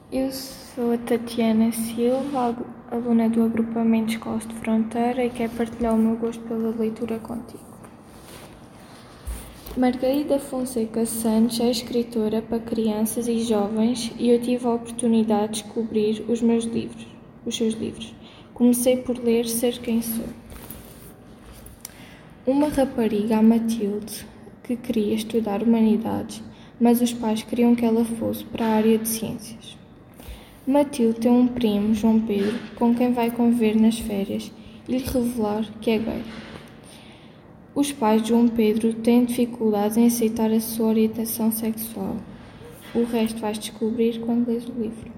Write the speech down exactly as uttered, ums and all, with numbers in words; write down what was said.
Eu sou a Tatiana Silva, aluna do agrupamento Escolas de Fronteira, e quero partilhar o meu gosto pela leitura contigo. Margarida Fonseca Santos é escritora para crianças e jovens e eu tive a oportunidade de descobrir os meus livros, os seus livros. Comecei por ler Ser Quem Sou. Uma rapariga, a Matilde, que queria estudar humanidades, mas os pais queriam que ela fosse para a área de ciências. Matilde tem um primo, João Pedro, com quem vai conviver nas férias e lhe revelar que é gay. Os pais de João Pedro têm dificuldades em aceitar a sua orientação sexual. O resto vais descobrir quando lês o livro.